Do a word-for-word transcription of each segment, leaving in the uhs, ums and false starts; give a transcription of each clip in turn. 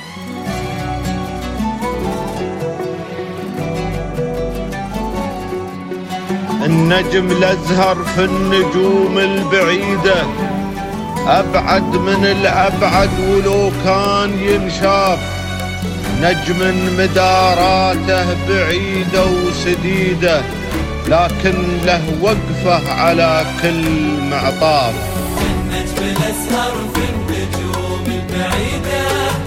النجم الأزهر في النجوم البعيدة، أبعد من الأبعد ولو كان ينشاف. نجم مداراته بعيدة وسديدة، لكن له وقفة على كل معطاف. النجم الأزهر في النجوم البعيدة،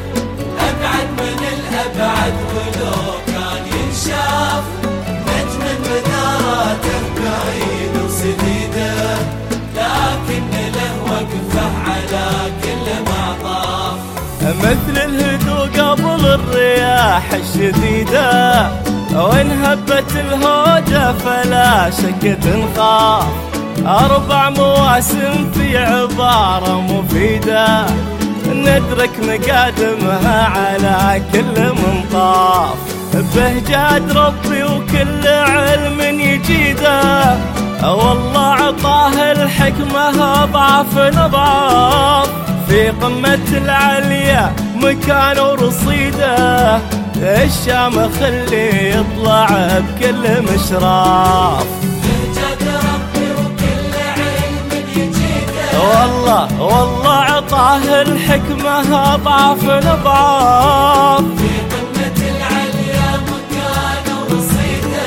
أبعد من الأبعد ولو كان ينشاف. نجم مداراته بعيدة وسديدة، لكن له وقفة على كل معطاف. مثل الهدوء قبل الرياح الشديدة، وإن هبت الهوجة فلا شك تنخاف. أربع مواسم في عبارة مفيدة، ندرك مقادمها على كل منطاف. بهجاد ربي وكل علم يجيده، والله عطاه الحكمة أضعاف أضعاف. في قمة العليا مكان ورصيده، الشام خلي يطلع بكل مشراف. بهجاد ربي وكل علم يجيده، والله والله عطاه الحكمة أضعاف أضعاف. في قمة العليا مكان ورصيده،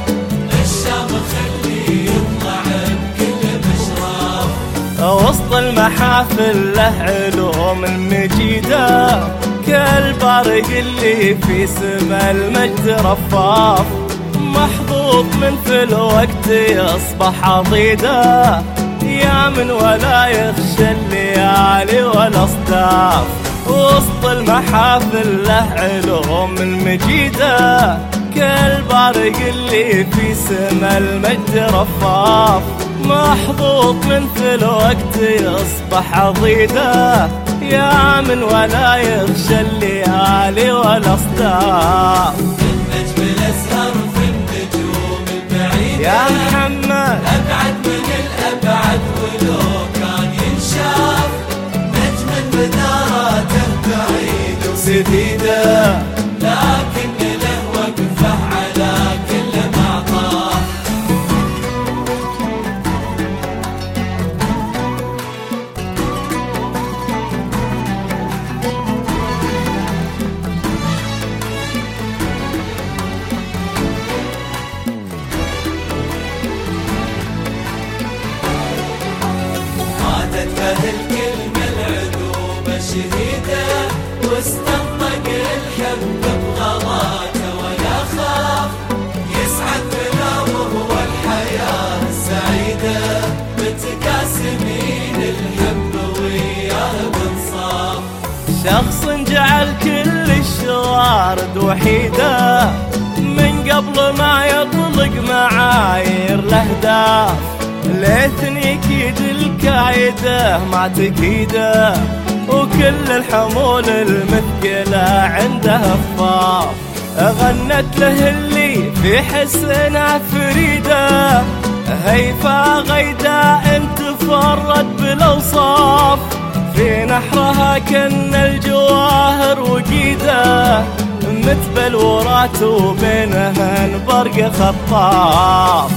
الشام خلي يطلع بكل مشراف. وسط المحافل له علوم مجيدة، كالبارق اللي في سما المجد رفاف. محظوظ من في الوقت يصبح عضيده، يامن ولا يخشى الليالي والاصداف. وسط المحافل له علوم مجيدة، كالبارق اللي في سما المجد رفاف. محظوظ من في الوقت يصبح عضيده، يامن ولا يخشى الليالي والاصداف. النجم الأزهر في النجوم البعيدة، يا محمد أبعد من الأبعد ولو كان ينشاف. نجم مداراته بعيد وسديدة، لكن له وقفة على كل معطاف. فه الكلمة العذوبة شديدة، واستنطق الحب بغلاته ولا خاف. يسعد بنومه والحياة السعيدة، متقاسمين الحب وياه بنصاف. شخص جعل كل الشوارد وحيدة، من قبل ما يطلق معايير الاهداف. ليثن يكيد الكايده ما تكيده، وكل الحمول المثقلة عنده هفاف. غنت له اللي في حسنها فريدة، هيفا غيداء تفرد بالاوصاف. في نحرها كن الجواهر وقيده، مثل ورات وبينها برق خطاف.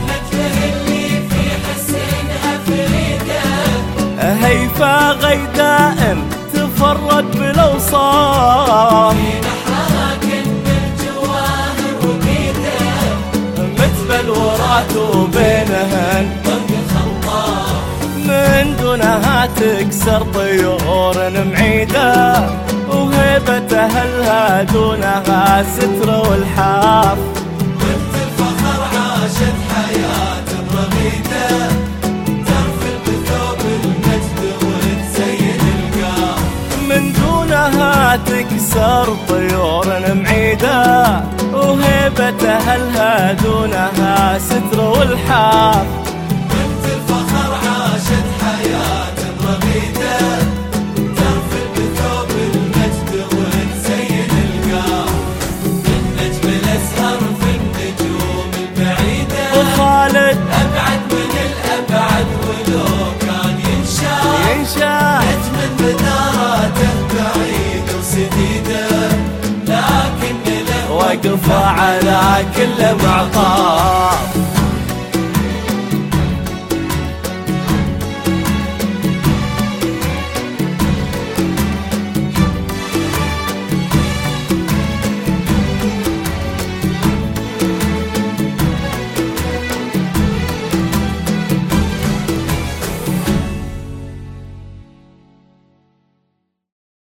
هيفا غيداء تفرد بالاوصاف. في نحرها كن الجواهر وقيده، مثل الورات وبينهن برق خطاف. من دونها تكسر طيور معيده، وهيبة اهلها دونها ستر والحاف. بنت الفخر عاشت حياة رغيده، تكسر طيور معيدة، وهيبة أهلها دونها ستر والحاف. بنت الفخر عاشت حياة رغيدة، ترفل بثوب المجد وتزين القاف. النجم الأزهر في النجوم البعيدة، وخالد أبعد من الأبعد ولو كان ينشاف. ينشاف نجم مداراته بعيد وسديدة، واقفة على كل معطى.